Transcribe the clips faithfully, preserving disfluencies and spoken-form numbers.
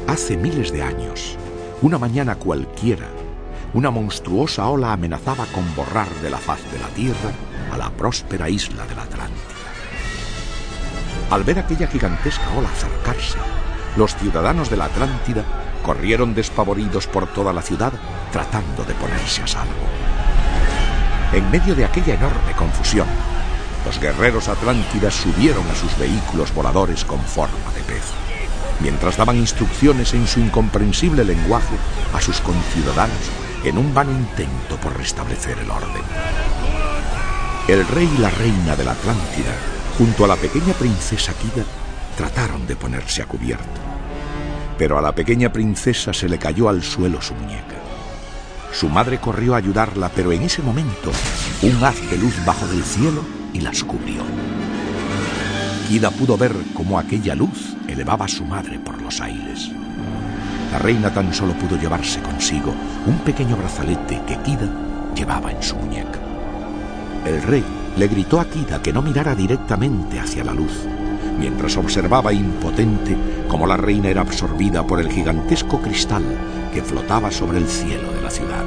Hace miles de años, una mañana cualquiera, una monstruosa ola amenazaba con borrar de la faz de la tierra a la próspera isla de la Atlántida. Al ver aquella gigantesca ola acercarse, los ciudadanos de la Atlántida corrieron despavoridos por toda la ciudad tratando de ponerse a salvo. En medio de aquella enorme confusión, los guerreros atlántidas subieron a sus vehículos voladores con forma de pez, mientras daban instrucciones en su incomprensible lenguaje a sus conciudadanos en un vano intento por restablecer el orden. El rey y la reina de la Atlántida, junto a la pequeña princesa Kida, trataron de ponerse a cubierto. Pero a la pequeña princesa se le cayó al suelo su muñeca. Su madre corrió a ayudarla, pero en ese momento un haz de luz bajó del cielo y las cubrió. Kida pudo ver cómo aquella luz elevaba a su madre por los aires. La reina tan solo pudo llevarse consigo un pequeño brazalete que Kida llevaba en su muñeca. El rey le gritó a Kida que no mirara directamente hacia la luz, mientras observaba impotente cómo la reina era absorbida por el gigantesco cristal que flotaba sobre el cielo de la ciudad.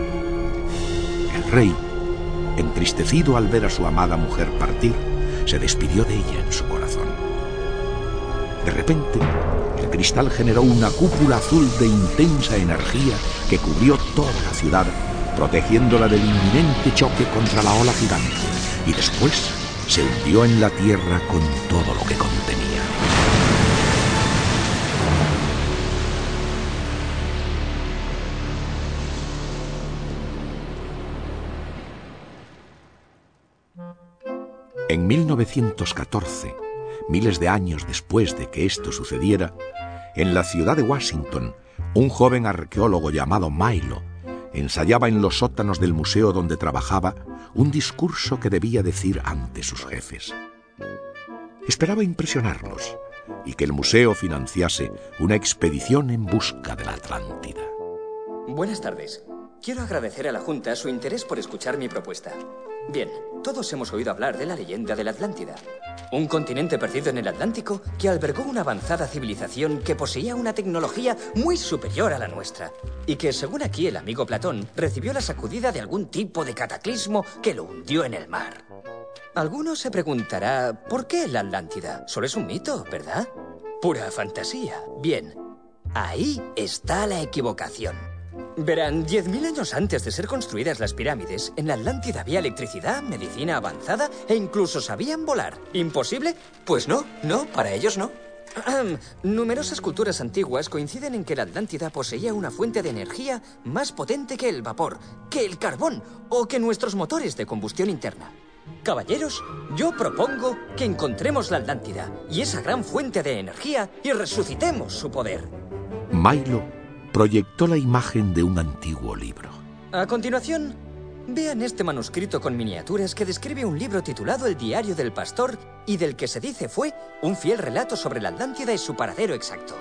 El rey, entristecido al ver a su amada mujer partir, se despidió de ella en su corazón. De repente, el cristal generó una cúpula azul de intensa energía que cubrió toda la ciudad, protegiéndola del inminente choque contra la ola gigante, y después se hundió en la tierra con todo lo que contenía. En mil novecientos catorce, miles de años después de que esto sucediera, en la ciudad de Washington, un joven arqueólogo llamado Milo ensayaba en los sótanos del museo donde trabajaba un discurso que debía decir ante sus jefes. Esperaba impresionarlos y que el museo financiase una expedición en busca de la Atlántida. Buenas tardes. Quiero agradecer a la Junta su interés por escuchar mi propuesta. Bien, todos hemos oído hablar de la leyenda de la Atlántida. Un continente perdido en el Atlántico que albergó una avanzada civilización que poseía una tecnología muy superior a la nuestra. Y que, según aquí el amigo Platón, recibió la sacudida de algún tipo de cataclismo que lo hundió en el mar. Alguno se preguntará, ¿por qué la Atlántida? Solo es un mito, ¿verdad? Pura fantasía. Bien, ahí está la equivocación. Verán, diez mil años antes de ser construidas las pirámides, en la Atlántida había electricidad, medicina avanzada e incluso sabían volar. ¿Imposible? Pues no, no, para ellos no. Numerosas culturas antiguas coinciden en que la Atlántida poseía una fuente de energía más potente que el vapor, que el carbón o que nuestros motores de combustión interna. Caballeros, yo propongo que encontremos la Atlántida y esa gran fuente de energía y resucitemos su poder. Milo proyectó la imagen de un antiguo libro. A continuación, vean este manuscrito con miniaturas que describe un libro titulado El diario del pastor y del que se dice fue un fiel relato sobre la Atlántida y su paradero exacto.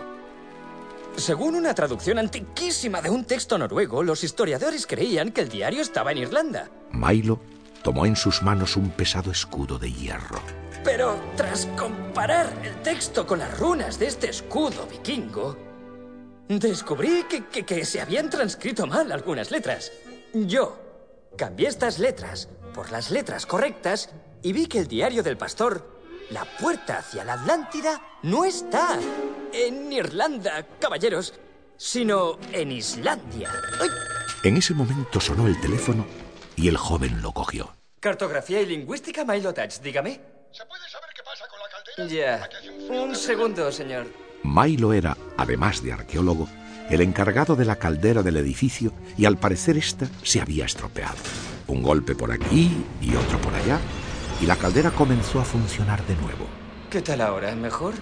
Según una traducción antiquísima de un texto noruego, los historiadores creían que el diario estaba en Irlanda. Milo tomó en sus manos un pesado escudo de hierro. Pero tras comparar el texto con las runas de este escudo vikingo, descubrí que, que, que se habían transcrito mal algunas letras. Yo cambié estas letras por las letras correctas y vi que el diario del pastor, la puerta hacia la Atlántida, no está en Irlanda, caballeros, sino en Islandia. ¡Ay! En ese momento sonó el teléfono y el joven lo cogió. Cartografía y lingüística, Milo Touch, dígame. ¿Se puede saber qué pasa con la caldera? Ya, un segundo, señor. Milo era, además de arqueólogo, el encargado de la caldera del edificio y al parecer esta se había estropeado. Un golpe por aquí y otro por allá y la caldera comenzó a funcionar de nuevo. ¿Qué tal ahora? ¿Mejor?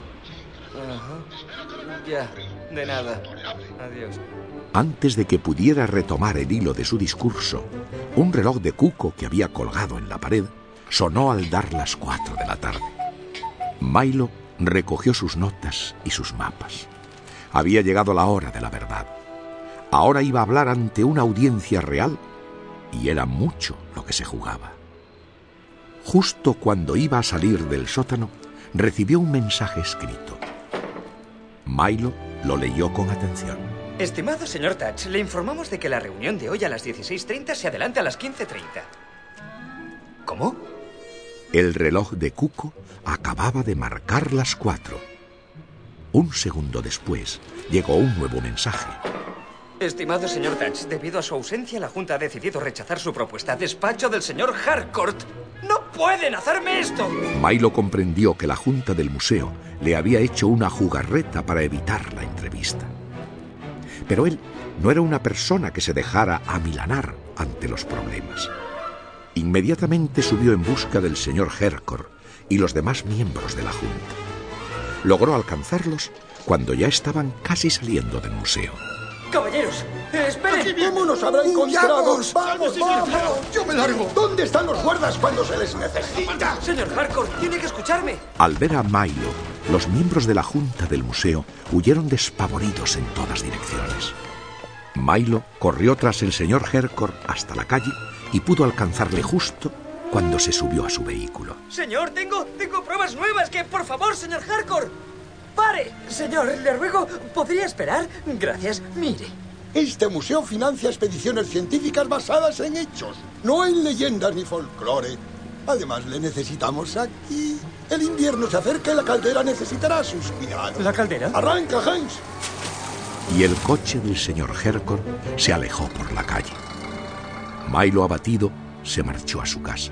Ajá. Ya, de nada. Adiós. Antes de que pudiera retomar el hilo de su discurso, un reloj de cuco que había colgado en la pared sonó al dar las cuatro de la tarde. Milo recogió sus notas y sus mapas. Había llegado la hora de la verdad. Ahora iba a hablar ante una audiencia real y era mucho lo que se jugaba. Justo cuando iba a salir del sótano, recibió un mensaje escrito. Milo lo leyó con atención. Estimado señor Touch, le informamos de que la reunión de hoy a las dieciséis treinta se adelanta a las quince treinta. ¿Cómo? El reloj de Cuco acababa de marcar las cuatro. Un segundo después, llegó un nuevo mensaje. Estimado señor Touch, debido a su ausencia, la Junta ha decidido rechazar su propuesta. Despacho del señor Harcourt. ¡No pueden hacerme esto! Milo comprendió que la Junta del museo le había hecho una jugarreta para evitar la entrevista. Pero él no era una persona que se dejara amilanar ante los problemas. Inmediatamente subió en busca del señor Harcourt y los demás miembros de la Junta. Logró alcanzarlos cuando ya estaban casi saliendo del museo. ¡Caballeros! ¡Esperen! ¿Cómo nos habrá encontrado? ¡Huyamos! ¡Vamos, vamos! ¡Yo me largo! ¿Dónde están los guardas cuando se les necesita? Señor Harcourt, tiene que escucharme. Al ver a Milo, los miembros de la Junta del museo huyeron despavoridos en todas direcciones. Milo corrió tras el señor Harcourt hasta la calle y pudo alcanzarle justo cuando se subió a su vehículo. Señor, tengo, tengo pruebas nuevas que, por favor, señor Harcourt. ¡Pare! Señor, le ruego, ¿podría esperar? Gracias, mire. Este museo financia expediciones científicas basadas en hechos, no en leyendas ni folclore. Además, le necesitamos aquí. El invierno se acerca y la caldera necesitará sus cuidados. ¿La caldera? ¡Arranca, Hans! Y el coche del señor Harcourt se alejó por la calle. Milo, abatido, se marchó a su casa.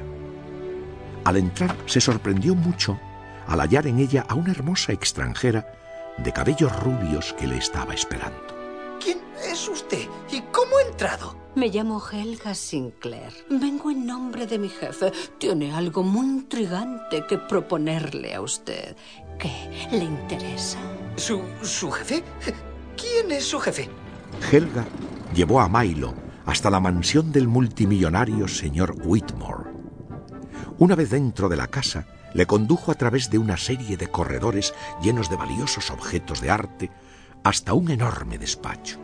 Al entrar, se sorprendió mucho al hallar en ella a una hermosa extranjera de cabellos rubios que le estaba esperando. ¿Quién es usted? ¿Y cómo ha entrado? Me llamo Helga Sinclair. Vengo en nombre de mi jefe. Tiene algo muy intrigante que proponerle a usted. ¿Qué le interesa? ¿Su, su jefe? ¿Quién es su jefe? Helga llevó a Milo hasta la mansión del multimillonario señor Whitmore. Una vez dentro de la casa, le condujo a través de una serie de corredores llenos de valiosos objetos de arte hasta un enorme despacho.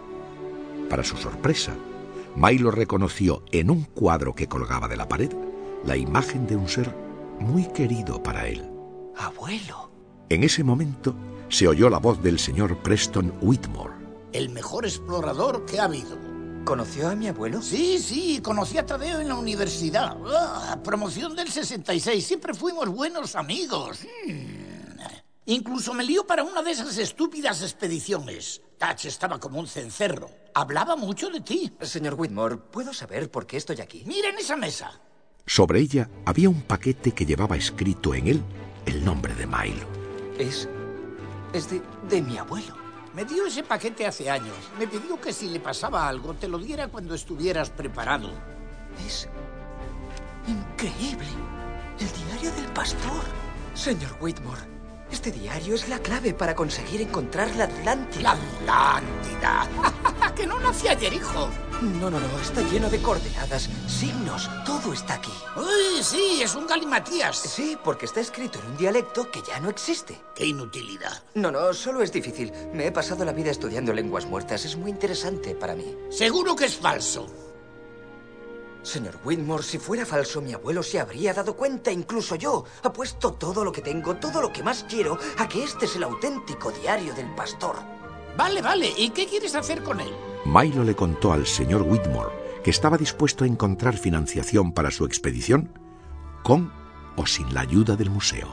Para su sorpresa, Milo reconoció en un cuadro que colgaba de la pared la imagen de un ser muy querido para él. Abuelo. En ese momento se oyó la voz del señor Preston Whitmore. El mejor explorador que ha habido. ¿Conoció a mi abuelo? Sí, sí, conocí a Tadeo en la universidad. Ah, promoción del sesenta y seis, siempre fuimos buenos amigos. Hmm. Incluso me lió para una de esas estúpidas expediciones. Touch estaba como un cencerro. Hablaba mucho de ti. Señor Whitmore, ¿puedo saber por qué estoy aquí? Miren esa mesa. Sobre ella había un paquete que llevaba escrito en él el nombre de Milo. Es... es de, de mi abuelo. Me dio ese paquete hace años. Me pidió que si le pasaba algo, te lo diera cuando estuvieras preparado. Es... increíble. El diario del pastor. Señor Whitmore, este diario es la clave para conseguir encontrar la Atlántida. ¡La Atlántida! ¡Que no nací ayer, hijo! No, no, no. Está lleno de coordenadas, signos. Todo está aquí. ¡Uy, sí! Es un galimatías. Sí, porque está escrito en un dialecto que ya no existe. ¡Qué inutilidad! No, no, solo es difícil. Me he pasado la vida estudiando lenguas muertas. Es muy interesante para mí. Seguro que es falso. Señor Whitmore, si fuera falso, mi abuelo se habría dado cuenta, incluso yo. Apuesto todo lo que tengo, todo lo que más quiero, a que este es el auténtico diario del pastor. Vale, vale. ¿Y qué quieres hacer con él? Milo le contó al señor Whitmore que estaba dispuesto a encontrar financiación para su expedición con o sin la ayuda del museo.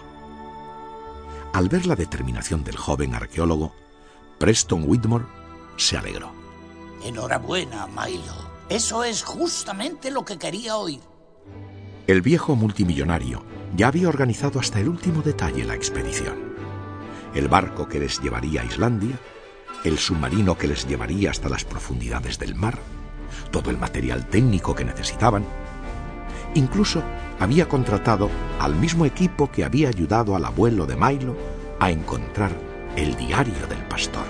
Al ver la determinación del joven arqueólogo, Preston Whitmore se alegró. Enhorabuena, Milo. Eso es justamente lo que quería oír. El viejo multimillonario ya había organizado hasta el último detalle la expedición. El barco que les llevaría a Islandia, el submarino que les llevaría hasta las profundidades del mar, todo el material técnico que necesitaban. Incluso había contratado al mismo equipo que había ayudado al abuelo de Milo a encontrar el diario del pastor.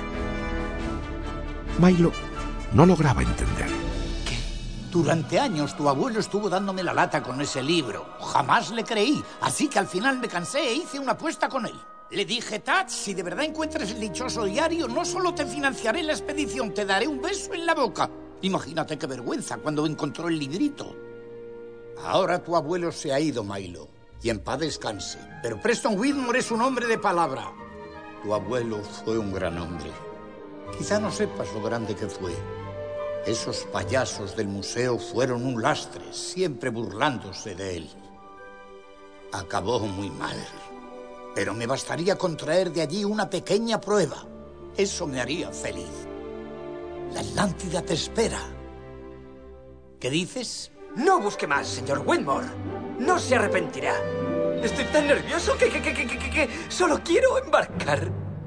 Milo no lograba entender. Durante años tu abuelo estuvo dándome la lata con ese libro. Jamás le creí, así que al final me cansé e hice una apuesta con él. Le dije, Touch, si de verdad encuentras el dichoso diario, no solo te financiaré la expedición, te daré un beso en la boca. Imagínate qué vergüenza cuando encontró el librito. Ahora tu abuelo se ha ido, Milo, y en paz descanse. Pero Preston Whitmore es un hombre de palabra. Tu abuelo fue un gran hombre. Quizá no sepas lo grande que fue. Esos payasos del museo fueron un lastre, siempre burlándose de él. Acabó muy mal. Pero me bastaría con traer de allí una pequeña prueba. Eso me haría feliz. La Atlántida te espera. ¿Qué dices? No busque más, señor Whitmore. No se arrepentirá. Estoy tan nervioso que, que, que, que, que, que solo quiero embarcar.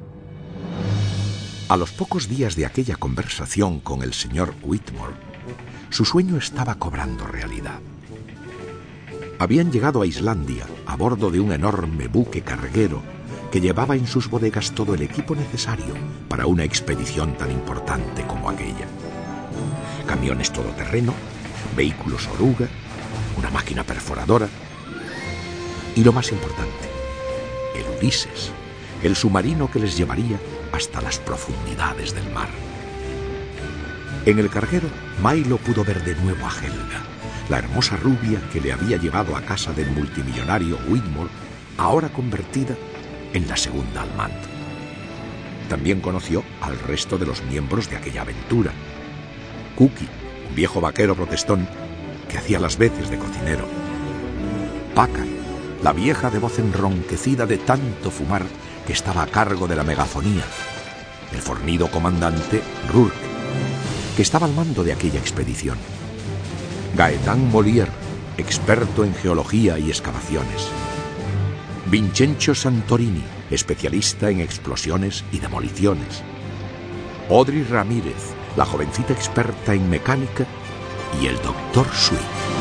A los pocos días de aquella conversación con el señor Whitmore, su sueño estaba cobrando realidad. Habían llegado a Islandia a bordo de un enorme buque carguero que llevaba en sus bodegas todo el equipo necesario para una expedición tan importante como aquella. Camiones todoterreno, vehículos oruga, una máquina perforadora y, lo más importante, el Ulises, el submarino que les llevaría hasta las profundidades del mar. En el carguero, Milo pudo ver de nuevo a Helga, la hermosa rubia que le había llevado a casa del multimillonario Whitmore, ahora convertida en la segunda al mando. También conoció al resto de los miembros de aquella aventura. Cookie, un viejo vaquero protestón que hacía las veces de cocinero. Packard, la vieja de voz enronquecida de tanto fumar que estaba a cargo de la megafonía. El fornido comandante Rourke, que estaba al mando de aquella expedición. Gaetán Molière, experto en geología y excavaciones. Vincenzo Santorini, especialista en explosiones y demoliciones. Audrey Ramírez, la jovencita experta en mecánica, y el doctor Sweet.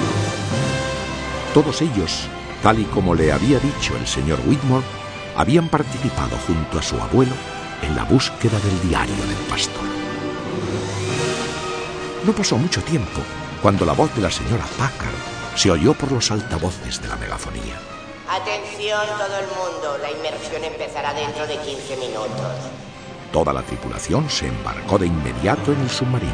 Todos ellos, tal y como le había dicho el señor Whitmore, habían participado junto a su abuelo en la búsqueda del diario del pastor. No pasó mucho tiempo cuando la voz de la señora Packard se oyó por los altavoces de la megafonía. Atención todo el mundo, la inmersión empezará dentro de quince minutos. Toda la tripulación se embarcó de inmediato en el submarino.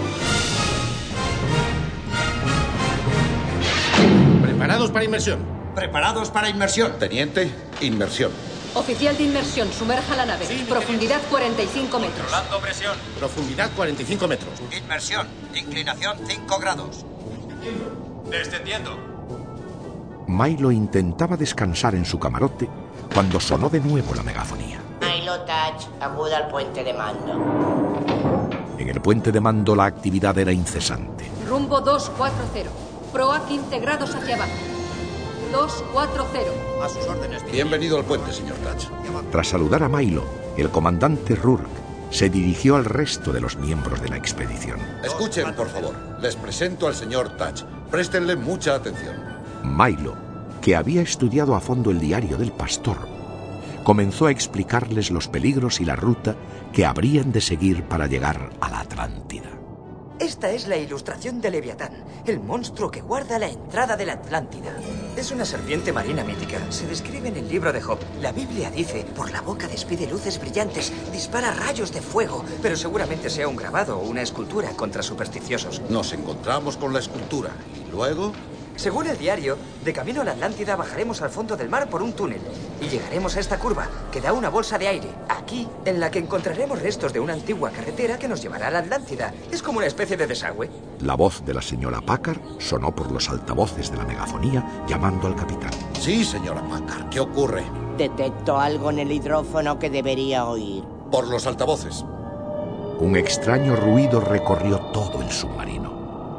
Preparados para inmersión. Preparados para inmersión. Teniente, inmersión. Oficial de inmersión, sumerja la nave. Sí, profundidad cuarenta y cinco metros. Controlando presión. Profundidad cuarenta y cinco metros. Inmersión. Inclinación cinco grados. Descendiendo. Milo intentaba descansar en su camarote cuando sonó de nuevo la megafonía. Milo Touch, acuda al puente de mando. En el puente de mando la actividad era incesante. Rumbo dos cuatro cero. Proa quince grados hacia abajo. dos cuatro cero. A sus órdenes. Bienvenido al puente, señor Touch. Tras saludar a Milo, el comandante Rourke se dirigió al resto de los miembros de la expedición. Escuchen, por favor. Les presento al señor Touch. Préstenle mucha atención. Milo, que había estudiado a fondo el diario del pastor, comenzó a explicarles los peligros y la ruta que habrían de seguir para llegar a la Atlántida. Esta es la ilustración de Leviatán, el monstruo que guarda la entrada de la Atlántida. Es una serpiente marina mítica. Se describe en el libro de Job. La Biblia dice, por la boca despide luces brillantes, dispara rayos de fuego, pero seguramente sea un grabado o una escultura contra supersticiosos. Nos encontramos con la escultura y luego... Según el diario, de camino a la Atlántida bajaremos al fondo del mar por un túnel y llegaremos a esta curva que da una bolsa de aire, aquí, en la que encontraremos restos de una antigua carretera que nos llevará a la Atlántida. Es como una especie de desagüe. La voz de la señora Packard sonó por los altavoces de la megafonía llamando al capitán. Sí, señora Packard, ¿qué ocurre? Detecto algo en el hidrófono que debería oír. Por los altavoces. Un extraño ruido recorrió todo el submarino.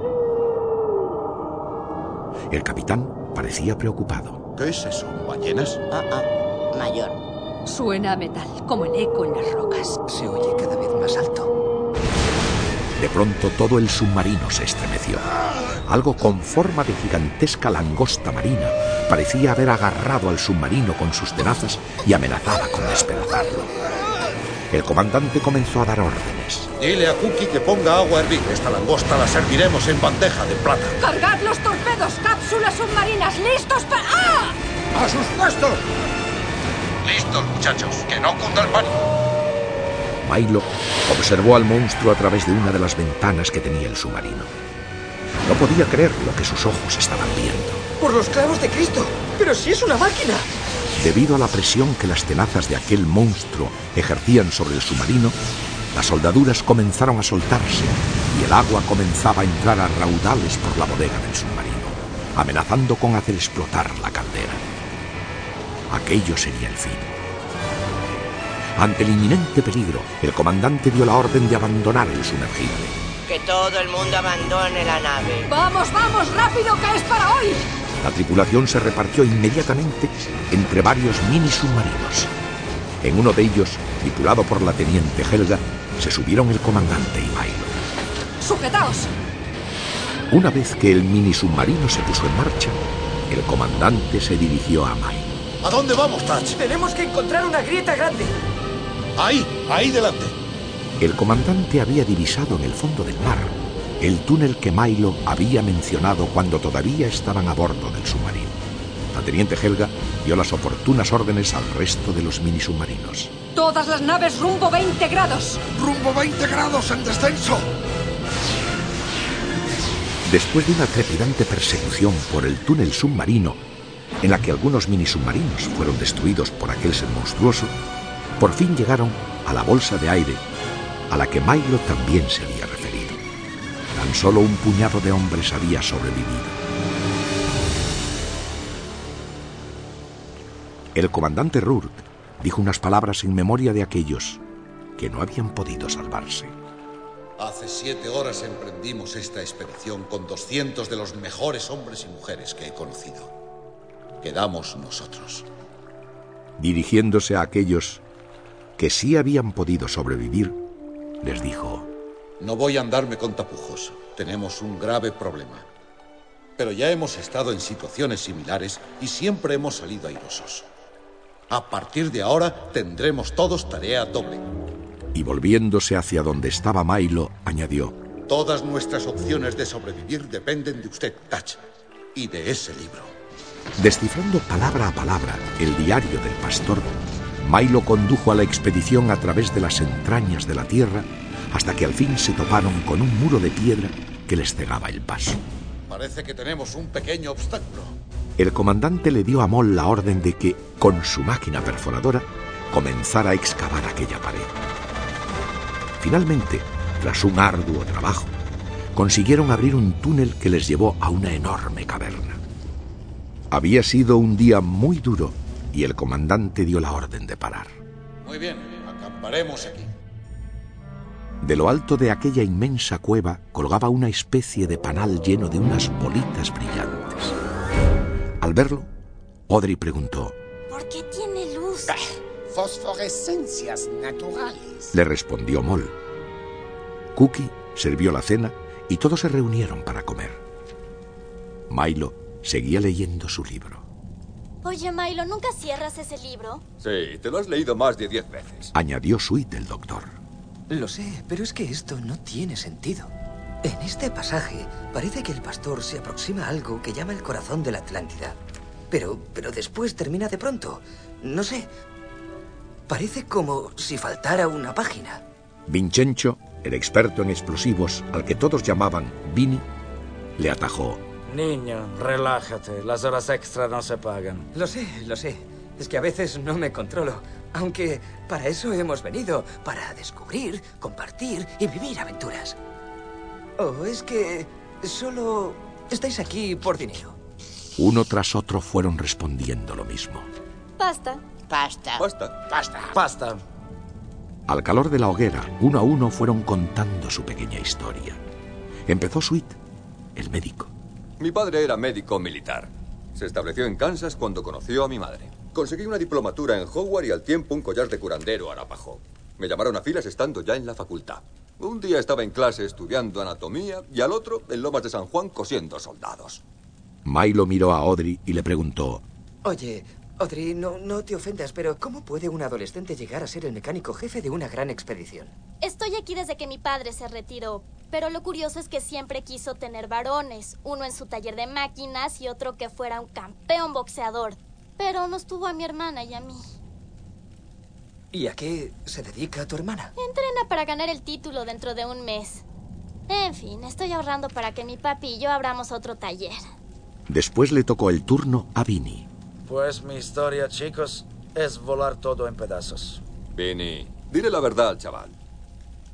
El capitán parecía preocupado. ¿Qué es eso? ¿Ballenas? Ah, ah, mayor. Suena a metal, como el eco en las rocas. Se oye cada vez más alto. De pronto todo el submarino se estremeció. Algo con forma de gigantesca langosta marina parecía haber agarrado al submarino con sus tenazas y amenazaba con despedazarlo. El comandante comenzó a dar órdenes. Dile a Cookie que ponga agua a hervir. Esta langosta la serviremos en bandeja de plata. ¡Cargad los torpedos! ¡Cápsulas submarinas! ¡Listos para...! ¡Ah! ¡A sus puestos! Listos, muchachos. Que no cunda el pánico. Milo observó al monstruo a través de una de las ventanas que tenía el submarino. No podía creer lo que sus ojos estaban viendo. ¡Por los clavos de Cristo! ¡Pero si es una máquina! Debido a la presión que las tenazas de aquel monstruo ejercían sobre el submarino, Las soldaduras comenzaron a soltarse y el agua comenzaba a entrar a raudales por la bodega del submarino, amenazando con hacer explotar la caldera. Aquello sería el fin. Ante el inminente peligro, el comandante dio la orden de abandonar el sumergible. Que todo el mundo abandone la nave. ¡Vamos, vamos, rápido, que es para hoy! La tripulación se repartió inmediatamente entre varios mini submarinos. En uno de ellos, tripulado por la teniente Helga, se subieron el comandante y Milo. ¡Sujetaos! Una vez que el mini submarino se puso en marcha, el comandante se dirigió a Milo. ¿A dónde vamos, Touch? Tenemos que encontrar una grieta grande. Ahí, ahí delante. El comandante había divisado en el fondo del mar el túnel que Milo había mencionado cuando todavía estaban a bordo del submarino. La teniente Helga dio las oportunas órdenes al resto de los mini submarinos. Todas las naves rumbo veinte grados. ¡Rumbo veinte grados en descenso! Después de una trepidante persecución por el túnel submarino, en la que algunos mini submarinos fueron destruidos por aquel ser monstruoso, por fin llegaron a la bolsa de aire a la que Milo también se había referido. Tan solo un puñado de hombres había sobrevivido. El comandante Ruurd dijo unas palabras en memoria de aquellos que no habían podido salvarse. Hace siete horas emprendimos esta expedición con doscientos de los mejores hombres y mujeres que he conocido. Quedamos nosotros. Dirigiéndose a aquellos que sí habían podido sobrevivir, les dijo: No voy a andarme con tapujos. Tenemos un grave problema. Pero ya hemos estado en situaciones similares y siempre hemos salido airosos. A partir de ahora tendremos todos tarea doble. Y volviéndose hacia donde estaba Milo, añadió: Todas nuestras opciones de sobrevivir dependen de usted, Touch, y de ese libro. Descifrando palabra a palabra el diario del pastor, Milo condujo a la expedición a través de las entrañas de la tierra hasta que al fin se toparon con un muro de piedra que les cegaba el paso. Parece que tenemos un pequeño obstáculo. El comandante le dio a Moll la orden de que, con su máquina perforadora, comenzara a excavar aquella pared. Finalmente, tras un arduo trabajo, consiguieron abrir un túnel que les llevó a una enorme caverna. Había sido un día muy duro y el comandante dio la orden de parar. Muy bien, acamparemos aquí. De lo alto de aquella inmensa cueva colgaba una especie de panal lleno de unas bolitas brillantes. Al verlo, Audrey preguntó: ¿Por qué tiene luz? Ah, fosforescencias naturales. Le respondió Moll. Cookie sirvió la cena y todos se reunieron para comer. Milo seguía leyendo su libro. Oye, Milo, ¿nunca cierras ese libro? Sí, te lo has leído más de diez veces. Añadió Sweet el doctor. Lo sé, pero es que esto no tiene sentido. En este pasaje parece que el pastor se aproxima a algo que llama el corazón de la Atlántida. Pero, pero después termina de pronto. No sé. Parece como si faltara una página. Vincenzo, el experto en explosivos, al que todos llamaban Vini, le atajó: Niño, relájate. Las horas extra no se pagan. Lo sé, lo sé. Es que a veces no me controlo. Aunque para eso hemos venido. Para descubrir, compartir y vivir aventuras. ¿O es que solo estáis aquí por dinero? Uno tras otro fueron respondiendo lo mismo. Pasta. Pasta. Basta. Pasta. Pasta. Al calor de la hoguera, uno a uno fueron contando su pequeña historia. Empezó Sweet, el médico. Mi padre era médico militar. Se estableció en Kansas cuando conoció a mi madre. Conseguí una diplomatura en Howard y al tiempo un collar de curandero Arapaho. Me llamaron a filas estando ya en la facultad. Un día estaba en clase estudiando anatomía y al otro en Lomas de San Juan cosiendo soldados. Milo miró a Audrey y le preguntó: Oye, Audrey, no, no te ofendas, pero ¿cómo puede un adolescente llegar a ser el mecánico jefe de una gran expedición? Estoy aquí desde que mi padre se retiró, pero lo curioso es que siempre quiso tener varones, uno en su taller de máquinas y otro que fuera un campeón boxeador. Pero nos tuvo a mi hermana y a mí. ¿Y a qué se dedica tu hermana? Entrena para ganar el título dentro de un mes. En fin, estoy ahorrando para que mi papi y yo abramos otro taller. Después le tocó el turno a Vini. Pues mi historia, chicos, es volar todo en pedazos. Vinny, dile la verdad al chaval.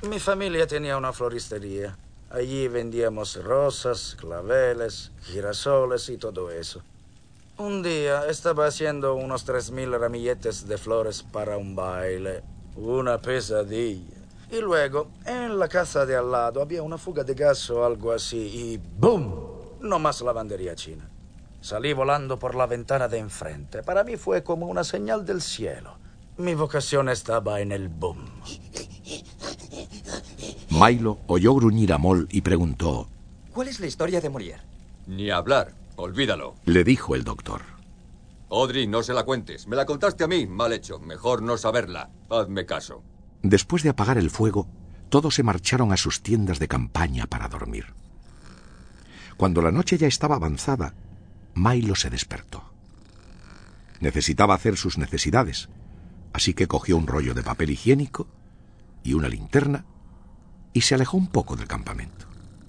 Mi familia tenía una floristería. Allí vendíamos rosas, claveles, girasoles y todo eso. Un día estaba haciendo unos tres mil ramilletes de flores para un baile. Una pesadilla. Y luego, en la casa de al lado había una fuga de gas o algo así y ¡boom! No más lavandería china. Salí volando por la ventana de enfrente. Para mí fue como una señal del cielo. Mi vocación estaba en el boom. Milo oyó gruñir a Moll y preguntó: ¿Cuál es la historia de Molière? Ni hablar. Olvídalo. Le dijo el doctor. Audrey, no se la cuentes. Me la contaste a mí. Mal hecho. Mejor no saberla. Hazme caso. Después de apagar el fuego, todos se marcharon a sus tiendas de campaña para dormir. Cuando la noche ya estaba avanzada, Milo se despertó. Necesitaba hacer sus necesidades, así que cogió un rollo de papel higiénico y una linterna y se alejó un poco del campamento.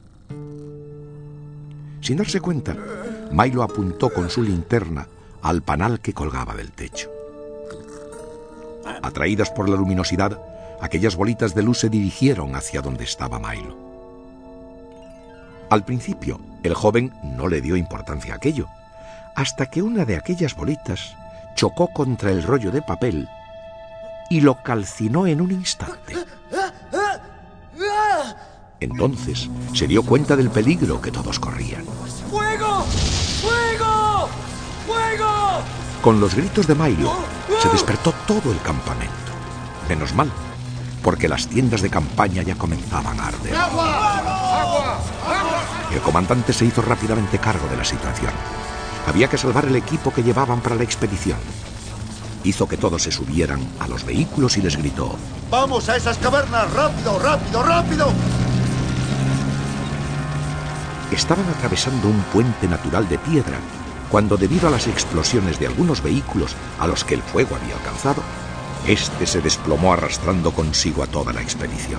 Sin darse cuenta, Milo apuntó con su linterna al panal que colgaba del techo. Atraídas por la luminosidad, aquellas bolitas de luz se dirigieron hacia donde estaba Milo. Al principio, el joven no le dio importancia a aquello, hasta que una de aquellas bolitas chocó contra el rollo de papel y lo calcinó en un instante. Entonces se dio cuenta del peligro que todos corrían. ¡Fuego! ¡Fuego! ¡Fuego! Con los gritos de Milo se despertó todo el campamento. Menos mal, porque las tiendas de campaña ya comenzaban a arder. ¡Agua! ¡Agua! ¡Agua! El comandante se hizo rápidamente cargo de la situación. Había que salvar el equipo que llevaban para la expedición. Hizo que todos se subieran a los vehículos y les gritó: ¡Vamos a esas cavernas! ¡Rápido, rápido, rápido! Estaban atravesando un puente natural de piedra cuando, debido a las explosiones de algunos vehículos a los que el fuego había alcanzado, este se desplomó arrastrando consigo a toda la expedición.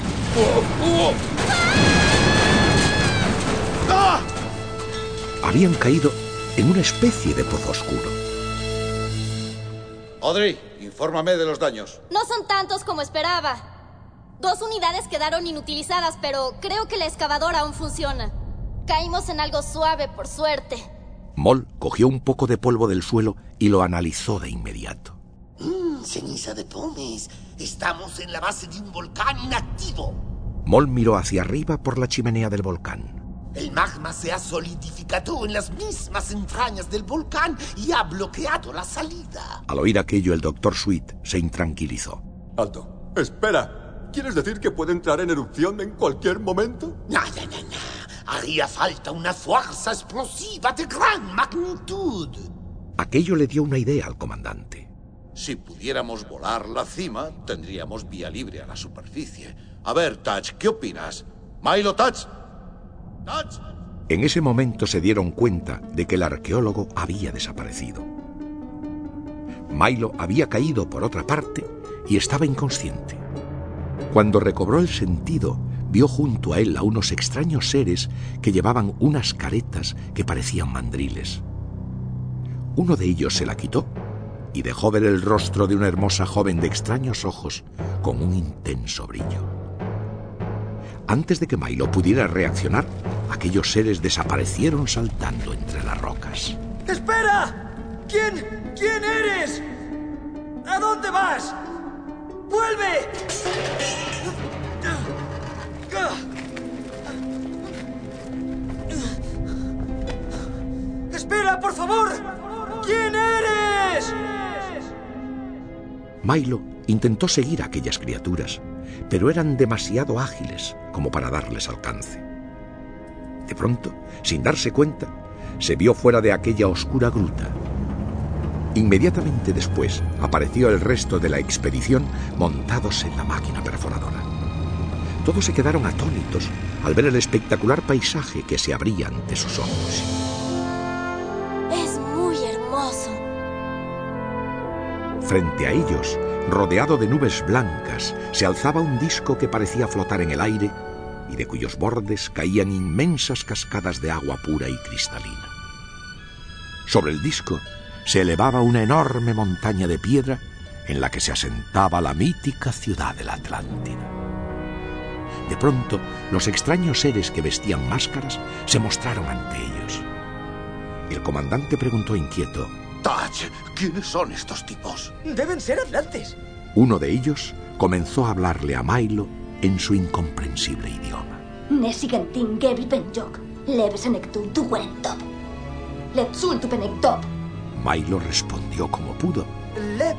Habían caído en una especie de pozo oscuro. Audrey, infórmame de los daños. No son tantos como esperaba. Dos unidades quedaron inutilizadas, pero creo que la excavadora aún funciona. Caímos en algo suave, por suerte. Moll cogió un poco de polvo del suelo y lo analizó de inmediato. Mmm, ceniza de pomes. Estamos en la base de un volcán inactivo. Moll miró hacia arriba por la chimenea del volcán. El magma se ha solidificado en las mismas entrañas del volcán y ha bloqueado la salida. Al oír aquello, el doctor Sweet se intranquilizó. Alto. Espera. ¿Quieres decir que puede entrar en erupción en cualquier momento? No, no, no, no. Haría falta una fuerza explosiva de gran magnitud. Aquello le dio una idea al comandante. Si pudiéramos volar la cima, tendríamos vía libre a la superficie. A ver, Touch, ¿qué opinas? Milo, Touch. Touch. En ese momento se dieron cuenta de que el arqueólogo había desaparecido. Milo había caído por otra parte y estaba inconsciente. Cuando recobró el sentido, vio junto a él a unos extraños seres que llevaban unas caretas que parecían mandriles. Uno de ellos se la quitó y dejó ver el rostro de una hermosa joven de extraños ojos con un intenso brillo. Antes de que Milo pudiera reaccionar, aquellos seres desaparecieron saltando entre las rocas. ¡Espera! ¿Quién? ¿Quién eres? ¿A dónde vas? ¡Vuelve! ¡Espera, por favor! ¿Quién eres? Milo intentó seguir a aquellas criaturas, pero eran demasiado ágiles como para darles alcance. De pronto, sin darse cuenta, se vio fuera de aquella oscura gruta. Inmediatamente después apareció el resto de la expedición montados en la máquina perforadora. Todos se quedaron atónitos al ver el espectacular paisaje que se abría ante sus ojos. Es muy hermoso. Frente a ellos, rodeado de nubes blancas, se alzaba un disco que parecía flotar en el aire y de cuyos bordes caían inmensas cascadas de agua pura y cristalina. Sobre el disco se elevaba una enorme montaña de piedra en la que se asentaba la mítica ciudad de la Atlántida. De pronto, los extraños seres que vestían máscaras se mostraron ante ellos. El comandante preguntó inquieto: Touch, ¿quiénes son estos tipos? Deben ser atlantes. Uno de ellos comenzó a hablarle a Milo en su incomprensible idioma. Nesigentin gebi penjok, levesenektu tuwentop. Letsul tu penectop. Milo respondió como pudo. Lep.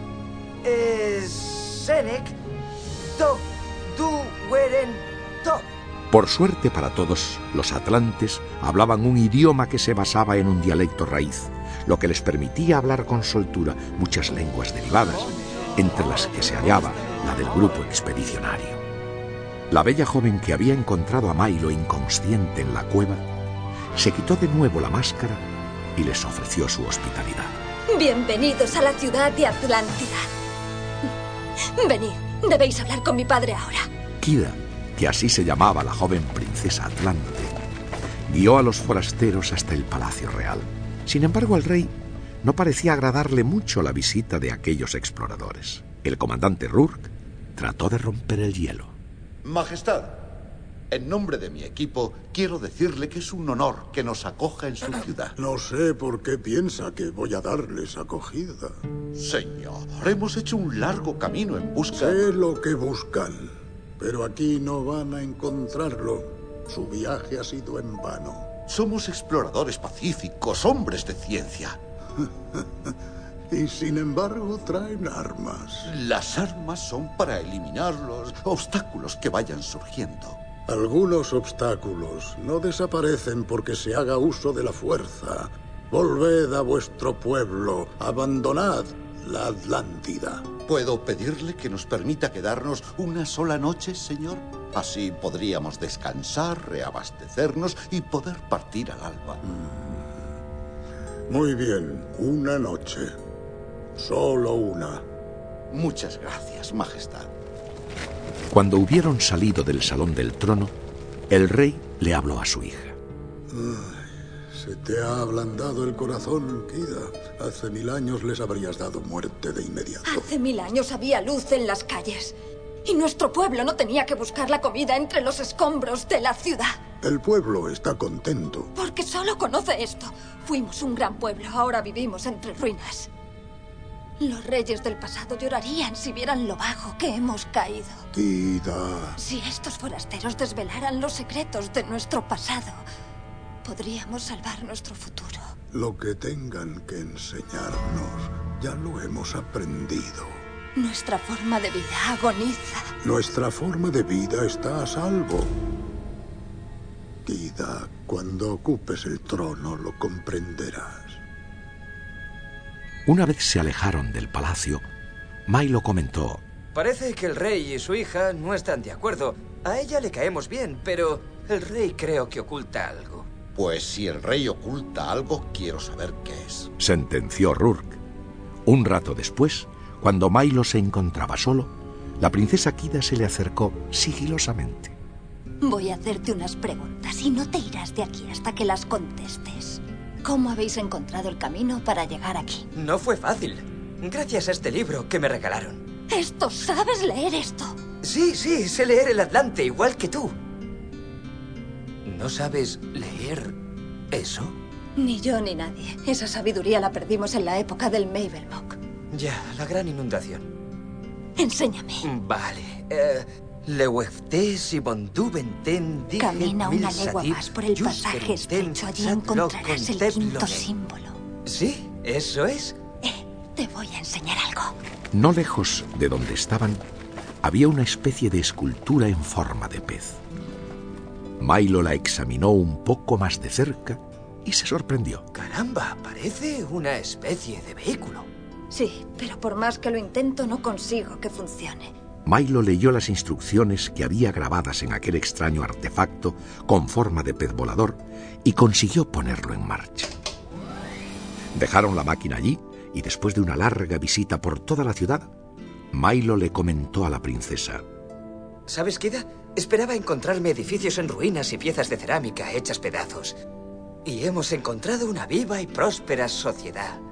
Senek. Top. Du weren top. Por suerte para todos, los atlantes hablaban un idioma que se basaba en un dialecto raíz, lo que les permitía hablar con soltura muchas lenguas derivadas, entre las que se hallaba la del grupo expedicionario. La bella joven que había encontrado a Milo inconsciente en la cueva se quitó de nuevo la máscara y les ofreció su hospitalidad. Bienvenidos a la ciudad de Atlántida. Venid, debéis hablar con mi padre ahora. Kida, que así se llamaba la joven princesa Atlante, guió a los forasteros hasta el palacio real. Sin embargo, al rey no parecía agradarle mucho la visita de aquellos exploradores. El comandante Rourke trató de romper el hielo. Majestad, en nombre de mi equipo, quiero decirle que es un honor que nos acoja en su ciudad. No sé por qué piensa que voy a darles acogida. Señor, hemos hecho un largo camino en busca... Sé lo que buscan, pero aquí no van a encontrarlo. Su viaje ha sido en vano. Somos exploradores pacíficos, hombres de ciencia. Y sin embargo traen armas. Las armas son para eliminar los obstáculos que vayan surgiendo. Algunos obstáculos no desaparecen porque se haga uso de la fuerza. Volved a vuestro pueblo, abandonad la Atlántida. ¿Puedo pedirle que nos permita quedarnos una sola noche, señor? Así podríamos descansar, reabastecernos y poder partir al alba. Muy bien, una noche. Solo una. Muchas gracias, Majestad. Cuando hubieron salido del salón del trono, el rey le habló a su hija. Ay, se te ha ablandado el corazón, Kida. Hace mil años les habrías dado muerte de inmediato. Hace mil años había luz en las calles. Y nuestro pueblo no tenía que buscar la comida entre los escombros de la ciudad. El pueblo está contento. Porque solo conoce esto. Fuimos un gran pueblo, ahora vivimos entre ruinas. Los reyes del pasado llorarían si vieran lo bajo que hemos caído. Kida. Si estos forasteros desvelaran los secretos de nuestro pasado, podríamos salvar nuestro futuro. Lo que tengan que enseñarnos, ya lo hemos aprendido. Nuestra forma de vida agoniza. Nuestra forma de vida está a salvo. Kida, cuando ocupes el trono lo comprenderás. Una vez se alejaron del palacio, Milo comentó: Parece que el rey y su hija no están de acuerdo. A ella le caemos bien, pero el rey creo que oculta algo. Pues si el rey oculta algo, quiero saber qué es. Sentenció Rourke. Un rato después, cuando Milo se encontraba solo, la princesa Kida se le acercó sigilosamente. Voy a hacerte unas preguntas y no te irás de aquí hasta que las contestes. ¿Cómo habéis encontrado el camino para llegar aquí? No fue fácil. Gracias a este libro que me regalaron. ¿Esto? ¿Sabes leer esto? Sí, sí, sé leer el Atlante, igual que tú. ¿No sabes leer eso? Ni yo ni nadie. Esa sabiduría la perdimos en la época del Mabelmock. Ya, la gran inundación. Enséñame. Vale. Eh, Camina una legua más por el pasaje estrecho. Allí encontrarás el quinto símbolo. Sí, eso es. Eh, te voy a enseñar algo. No lejos de donde estaban, había una especie de escultura en forma de pez. Milo la examinó un poco más de cerca y se sorprendió. Caramba, parece una especie de vehículo. Sí, pero por más que lo intento, no consigo que funcione. Milo leyó las instrucciones que había grabadas en aquel extraño artefacto con forma de pez volador y consiguió ponerlo en marcha. Dejaron la máquina allí y después de una larga visita por toda la ciudad, Milo le comentó a la princesa: ¿Sabes, Kida? Esperaba encontrarme edificios en ruinas y piezas de cerámica hechas pedazos. Y hemos encontrado una viva y próspera sociedad.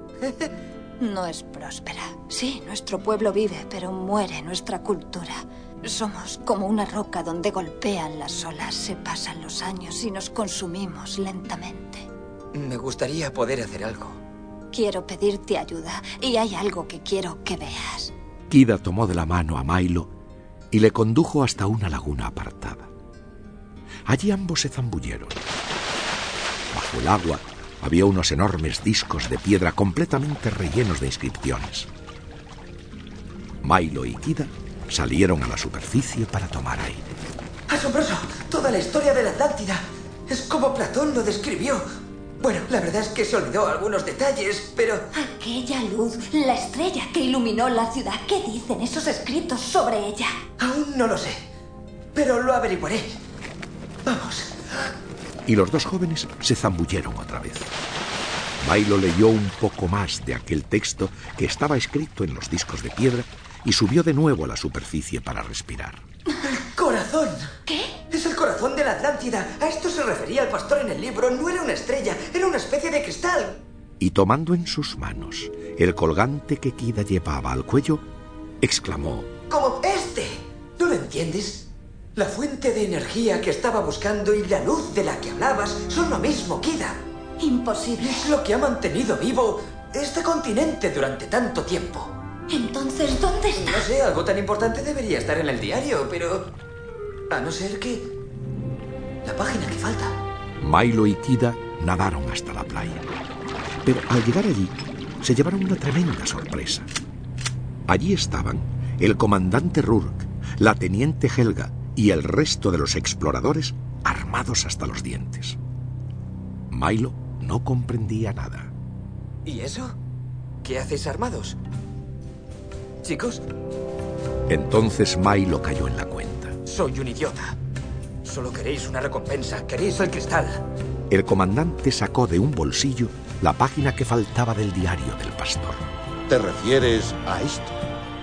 No es próspera. Sí, nuestro pueblo vive, pero muere nuestra cultura. Somos como una roca donde golpean las olas, se pasan los años y nos consumimos lentamente. Me gustaría poder hacer algo. Quiero pedirte ayuda y hay algo que quiero que veas. Kida tomó de la mano a Milo y le condujo hasta una laguna apartada. Allí ambos se zambulleron. Bajo el agua había unos enormes discos de piedra completamente rellenos de inscripciones. Milo y Kida salieron a la superficie para tomar aire. ¡Asombroso! Toda la historia de la Atlántida. Es como Platón lo describió. Bueno, la verdad es que se olvidó algunos detalles, pero... Aquella luz, la estrella que iluminó la ciudad, ¿qué dicen esos escritos sobre ella? Aún no lo sé, pero lo averiguaré. Vamos. Y los dos jóvenes se zambulleron otra vez. Milo leyó un poco más de aquel texto que estaba escrito en los discos de piedra y subió de nuevo a la superficie para respirar. ¡El corazón! ¿Qué? Es el corazón de la Atlántida. A esto se refería el pastor en el libro. No era una estrella, era una especie de cristal. Y tomando en sus manos el colgante que Kida llevaba al cuello, exclamó: ¡Como este! ¿No lo entiendes? La fuente de energía que estaba buscando y la luz de la que hablabas son lo mismo, Kida. Imposible. Es lo que ha mantenido vivo este continente durante tanto tiempo. Entonces, ¿dónde está? No sé, algo tan importante debería estar en el diario, pero... a no ser que... la página que falta. Milo y Kida nadaron hasta la playa. Pero al llegar allí, se llevaron una tremenda sorpresa. Allí estaban el comandante Rourke, la teniente Helga y el resto de los exploradores armados hasta los dientes. Milo no comprendía nada. ¿Y eso? ¿Qué hacéis armados? ¿Chicos? Entonces Milo cayó en la cuenta. Soy un idiota. Solo queréis una recompensa, queréis el cristal. El comandante sacó de un bolsillo la página que faltaba del diario del pastor. ¿Te refieres a esto?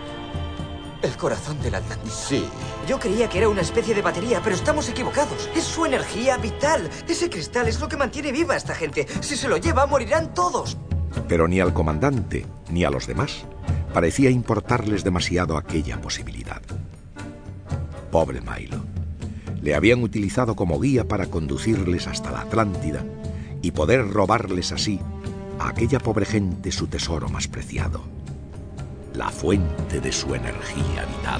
El corazón del Atlántida. Sí. Yo creía que era una especie de batería, pero estamos equivocados. Es su energía vital. Ese cristal es lo que mantiene viva a esta gente. Si se lo lleva, morirán todos. Pero ni al comandante ni a los demás parecía importarles demasiado aquella posibilidad. Pobre Milo. Le habían utilizado como guía para conducirles hasta la Atlántida y poder robarles así a aquella pobre gente su tesoro más preciado, la fuente de su energía vital.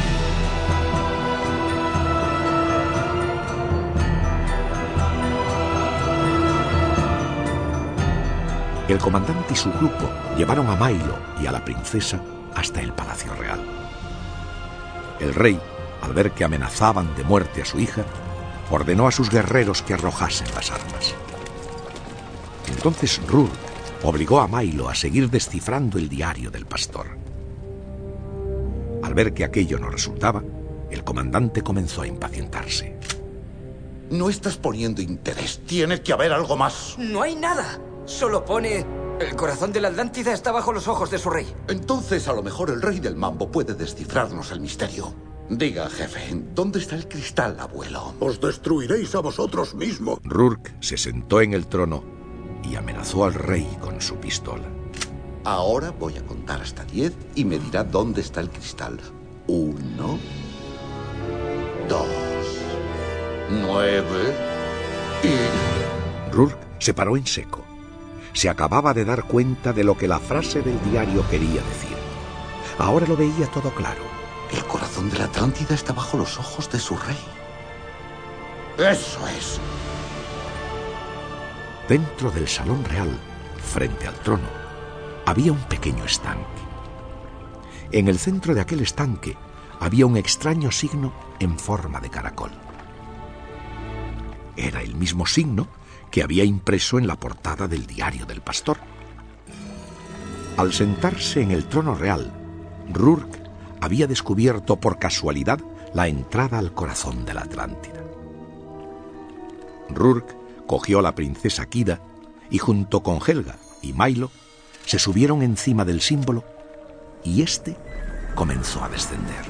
El comandante y su grupo llevaron a Milo y a la princesa hasta el Palacio Real. El rey, al ver que amenazaban de muerte a su hija, ordenó a sus guerreros que arrojasen las armas. Entonces Rourke obligó a Milo a seguir descifrando el diario del pastor. Al ver que aquello no resultaba, el comandante comenzó a impacientarse. No estás poniendo interés. Tiene que haber algo más. No hay nada. Solo pone... el corazón de la Atlántida está bajo los ojos de su rey. Entonces, a lo mejor el rey del mambo puede descifrarnos el misterio. Diga, jefe, ¿dónde está el cristal, abuelo? Os destruiréis a vosotros mismos. Rourke se sentó en el trono y amenazó al rey con su pistola. Ahora voy a contar hasta diez y me dirá dónde está el cristal. Uno... dos... nueve... y... Rourke se paró en seco. Se acababa de dar cuenta de lo que la frase del diario quería decir. Ahora lo veía todo claro. El corazón de la Atlántida está bajo los ojos de su rey. ¡Eso es! Dentro del salón real, frente al trono, había un pequeño estanque. En el centro de aquel estanque había un extraño signo en forma de caracol. Era el mismo signo que había impreso en la portada del diario del pastor. Al sentarse en el trono real, Rourke había descubierto por casualidad la entrada al corazón de la Atlántida. Rourke cogió a la princesa Kida y junto con Helga y Milo se subieron encima del símbolo y éste comenzó a descender.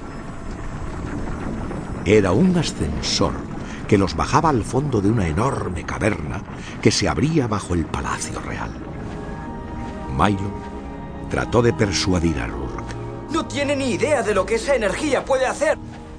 Era un ascensor que los bajaba al fondo de una enorme caverna que se abría bajo el Palacio Real. Milo trató de persuadir a Rourke. No tiene ni idea de lo que esa energía puede hacer.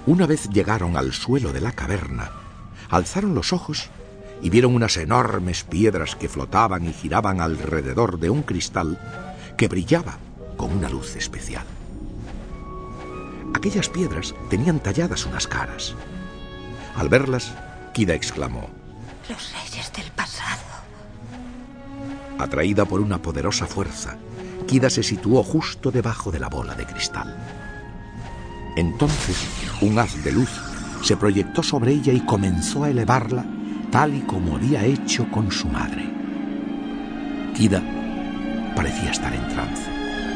Una vez llegaron al suelo de la caverna, alzaron los ojos y vieron unas enormes piedras que flotaban y giraban alrededor de un cristal que brillaba con una luz especial. Aquellas piedras tenían talladas unas caras. Al verlas, Kida exclamó: Los reyes del pasado. Atraída por una poderosa fuerza, Kida se situó justo debajo de la bola de cristal. Entonces, un haz de luz se proyectó sobre ella y comenzó a elevarla tal y como había hecho con su madre. Kida parecía estar en trance.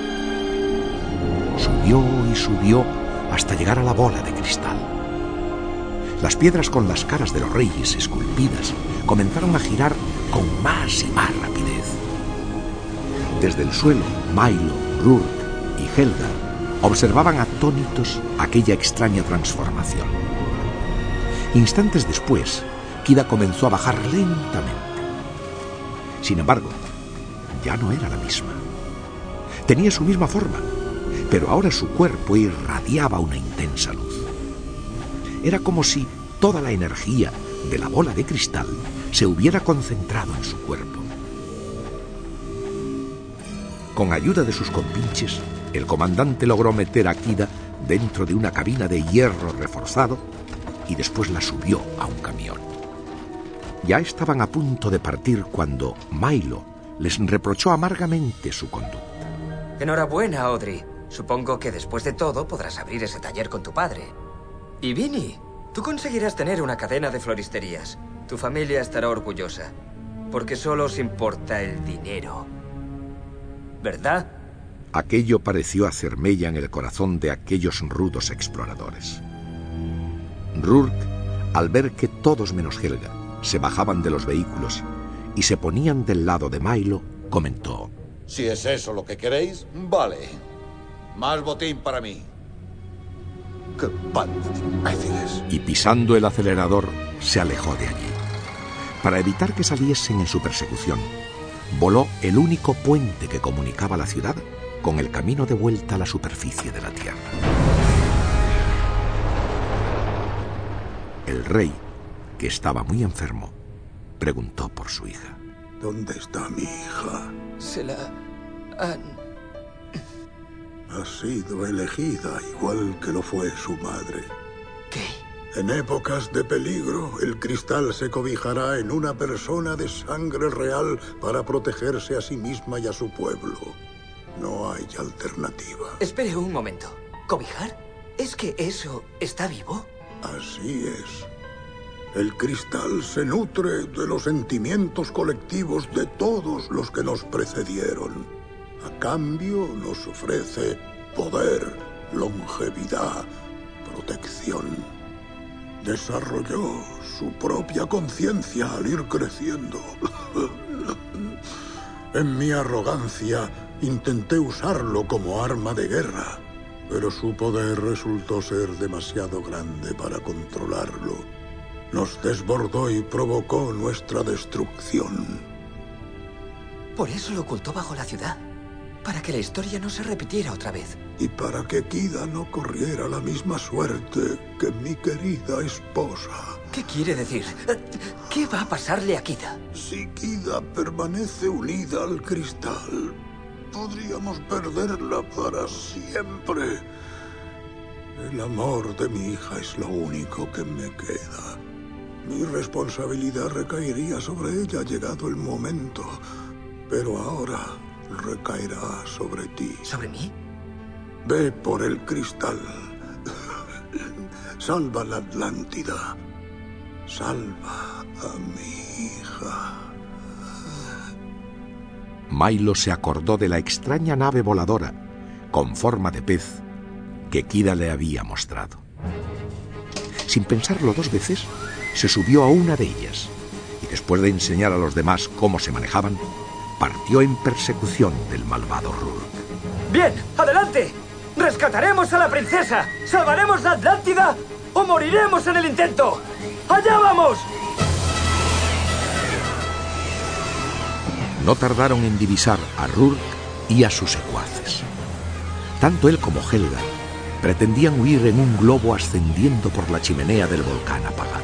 Subió y subió hasta llegar a la bola de cristal. Las piedras con las caras de los reyes esculpidas comenzaron a girar con más y más rapidez. Desde el suelo, Milo, Rurk y Helga observaban atónitos aquella extraña transformación. Instantes después, Kida comenzó a bajar lentamente. Sin embargo, ya no era la misma. Tenía su misma forma, pero ahora su cuerpo irradiaba una intensa luz. Era como si toda la energía de la bola de cristal se hubiera concentrado en su cuerpo. Con ayuda de sus compinches, el comandante logró meter a Kida dentro de una cabina de hierro reforzado y después la subió a un camión. Ya estaban a punto de partir cuando Milo les reprochó amargamente su conducta. Enhorabuena, Audrey. Supongo que después de todo podrás abrir ese taller con tu padre. Y Vinny, tú conseguirás tener una cadena de floristerías. Tu familia estará orgullosa, porque solo os importa el dinero. ¿Verdad? Aquello pareció hacer mella en el corazón de aquellos rudos exploradores. Rurk, al ver que todos menos Helga se bajaban de los vehículos y se ponían del lado de Milo, comentó: Si es eso lo que queréis, vale. Más botín para mí. ¡Qué banda de imbéciles! Y pisando el acelerador, se alejó de allí. Para evitar que saliesen en su persecución, voló el único puente que comunicaba la ciudad con el camino de vuelta a la superficie de la Tierra. El rey, que estaba muy enfermo, preguntó por su hija. ¿Dónde está mi hija? Se la han... Ha sido elegida igual que lo fue su madre. ¿Qué? En épocas de peligro, el cristal se cobijará en una persona de sangre real para protegerse a sí misma y a su pueblo. No hay alternativa. Espere un momento. ¿Cobijar? ¿Es que eso está vivo? Así es. El cristal se nutre de los sentimientos colectivos de todos los que nos precedieron. A cambio, nos ofrece poder, longevidad, protección. Desarrolló su propia conciencia al ir creciendo. En mi arrogancia, intenté usarlo como arma de guerra, pero su poder resultó ser demasiado grande para controlarlo. Nos desbordó y provocó nuestra destrucción. Por eso lo ocultó bajo la ciudad, para que la historia no se repitiera otra vez. Y para que Kida no corriera la misma suerte que mi querida esposa. ¿Qué quiere decir? ¿Qué va a pasarle a Kida? Si Kida permanece unida al cristal, podríamos perderla para siempre. El amor de mi hija es lo único que me queda. Mi responsabilidad recaería sobre ella llegado el momento, pero ahora recaerá sobre ti. ¿Sobre mí? Ve por el cristal. Salva la Atlántida. Salva a mi hija. Milo se acordó de la extraña nave voladora con forma de pez que Kida le había mostrado. Sin pensarlo dos veces, se subió a una de ellas y después de enseñar a los demás cómo se manejaban, partió en persecución del malvado Rurk. ¡Bien! ¡Adelante! ¡Rescataremos a la princesa! ¡Salvaremos la Atlántida o moriremos en el intento! ¡Allá vamos! No tardaron en divisar a Rurk y a sus secuaces. Tanto él como Helga pretendían huir en un globo ascendiendo por la chimenea del volcán apagado.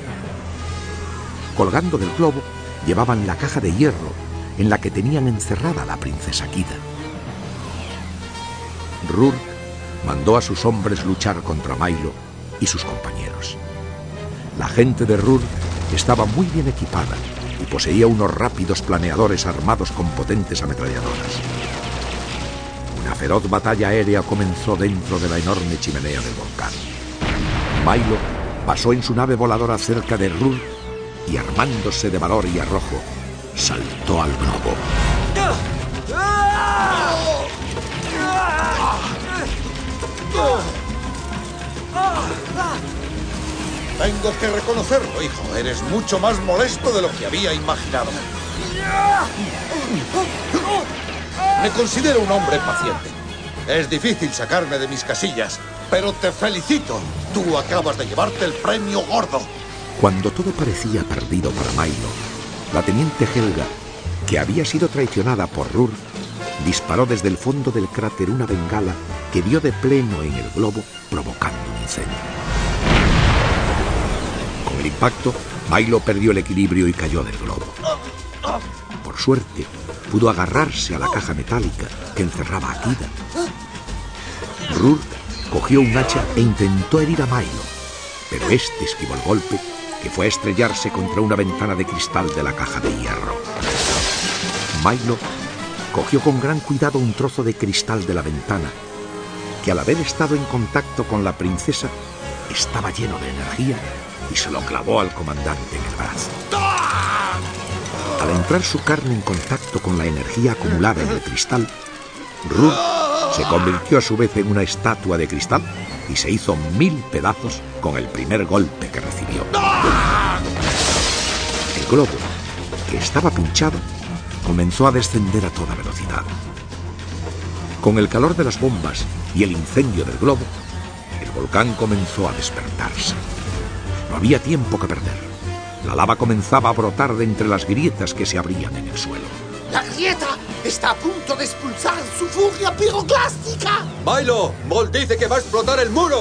Colgando del globo, llevaban la caja de hierro en la que tenían encerrada a la princesa Kida. Rurk mandó a sus hombres luchar contra Milo y sus compañeros. La gente de Rurk estaba muy bien equipada y poseía unos rápidos planeadores armados con potentes ametralladoras. Una feroz batalla aérea comenzó dentro de la enorme chimenea del volcán. Milo pasó en su nave voladora cerca de Rurk y, armándose de valor y arrojo, saltó al globo. Tengo que reconocerlo, hijo. Eres mucho más molesto de lo que había imaginado. Me considero un hombre paciente. Es difícil sacarme de mis casillas, pero te felicito. Tú acabas de llevarte el premio gordo. Cuando todo parecía perdido para Milo, la teniente Helga, que había sido traicionada por Rurk, disparó desde el fondo del cráter una bengala que dio de pleno en el globo, provocando un incendio. Con el impacto, Milo perdió el equilibrio y cayó del globo. Por suerte, pudo agarrarse a la caja metálica que encerraba a Kida. Rurk cogió un hacha e intentó herir a Milo, pero este esquivó el golpe, que fue a estrellarse contra una ventana de cristal de la caja de hierro. Milo cogió con gran cuidado un trozo de cristal de la ventana, que al haber estado en contacto con la princesa, estaba lleno de energía, y se lo clavó al comandante en el brazo. Al entrar su carne en contacto con la energía acumulada en el cristal, Rurk se convirtió a su vez en una estatua de cristal y se hizo mil pedazos con el primer golpe que recibió. El globo, que estaba pinchado, comenzó a descender a toda velocidad. Con el calor de las bombas y el incendio del globo, el volcán comenzó a despertarse. No había tiempo que perder. La lava comenzaba a brotar de entre las grietas que se abrían en el suelo. ¡La grieta está a punto de expulsar su furia piroclástica! ¡Milo! ¡Mol dice que va a explotar el muro!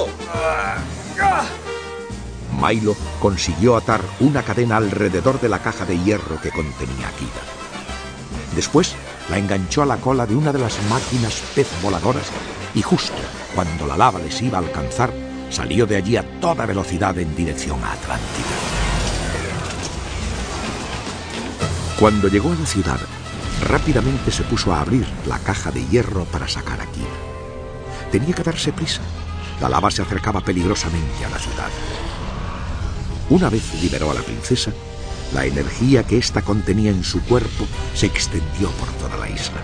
Milo consiguió atar una cadena alrededor de la caja de hierro que contenía a Kida. Después la enganchó a la cola de una de las máquinas pez voladoras y justo cuando la lava les iba a alcanzar, salió de allí a toda velocidad en dirección a Atlántida. Cuando llegó a la ciudad, rápidamente se puso a abrir la caja de hierro para sacar a Kida. Tenía que darse prisa. La lava se acercaba peligrosamente a la ciudad. Una vez liberó a la princesa, la energía que ésta contenía en su cuerpo se extendió por toda la isla.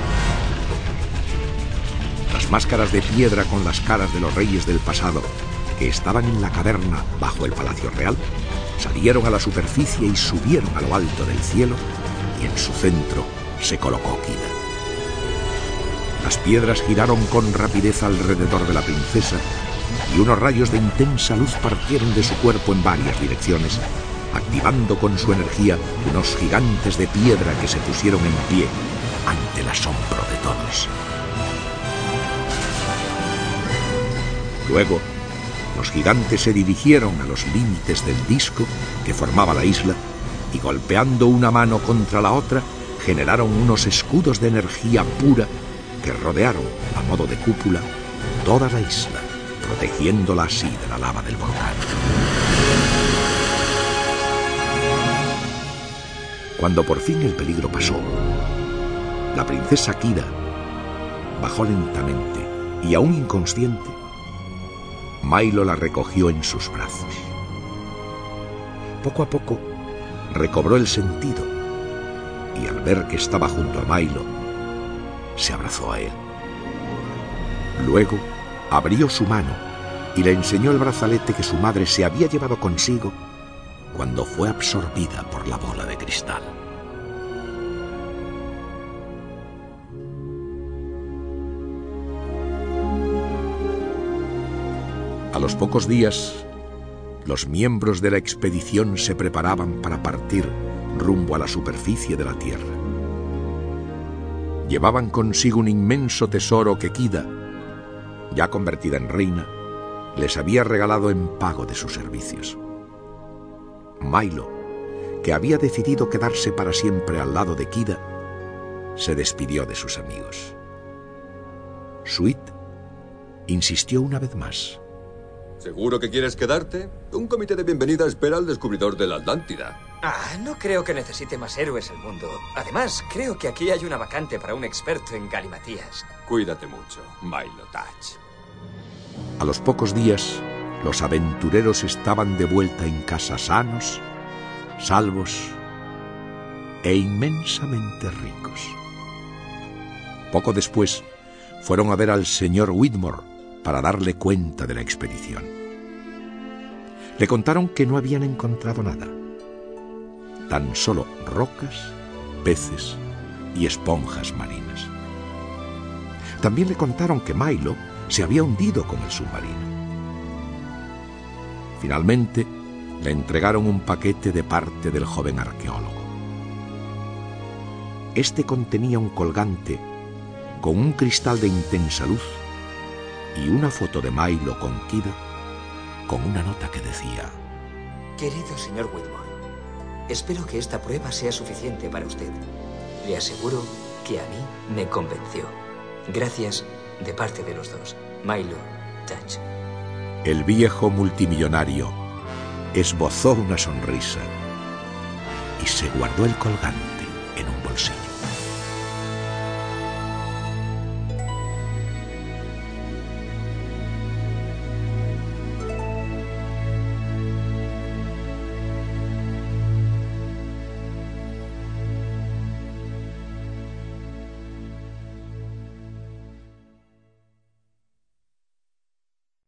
Las máscaras de piedra con las caras de los reyes del pasado, que estaban en la caverna bajo el Palacio Real, salieron a la superficie y subieron a lo alto del cielo, y en su centro se colocó Kida. Las piedras giraron con rapidez alrededor de la princesa, y unos rayos de intensa luz partieron de su cuerpo en varias direcciones, activando con su energía unos gigantes de piedra que se pusieron en pie ante el asombro de todos. Luego, los gigantes se dirigieron a los límites del disco que formaba la isla y, golpeando una mano contra la otra, generaron unos escudos de energía pura que rodearon, a modo de cúpula, toda la isla, protegiéndola así de la lava del volcán. Cuando por fin el peligro pasó, la princesa Kida bajó lentamente y, aún inconsciente, Milo la recogió en sus brazos. Poco a poco recobró el sentido y, al ver que estaba junto a Milo, se abrazó a él. Luego abrió su mano y le enseñó el brazalete que su madre se había llevado consigo cuando fue absorbida por la bola de cristal. A los pocos días, los miembros de la expedición se preparaban para partir rumbo a la superficie de la Tierra. Llevaban consigo un inmenso tesoro que Kida ya convertida en reina, les había regalado en pago de sus servicios. Milo, que había decidido quedarse para siempre al lado de Kida, se despidió de sus amigos. Sweet insistió una vez más. ¿Seguro que quieres quedarte? Un comité de bienvenida espera al descubridor de la Atlántida. Ah, no creo que necesite más héroes el mundo. Además, creo que aquí hay una vacante para un experto en galimatías. Cuídate mucho, Milo Touch. A los pocos días, los aventureros estaban de vuelta en casa sanos, salvos e inmensamente ricos. Poco después, fueron a ver al señor Whitmore para darle cuenta de la expedición. Le contaron que no habían encontrado nada, tan solo rocas, peces y esponjas marinas. También le contaron que Milo se había hundido con el submarino. Finalmente, le entregaron un paquete de parte del joven arqueólogo. Este contenía un colgante con un cristal de intensa luz y una foto de Milo con Kida, con una nota que decía: Querido señor Whitmore, espero que esta prueba sea suficiente para usted. Le aseguro que a mí me convenció. Gracias de parte de los dos. Milo Touch. El viejo multimillonario esbozó una sonrisa y se guardó el colgante.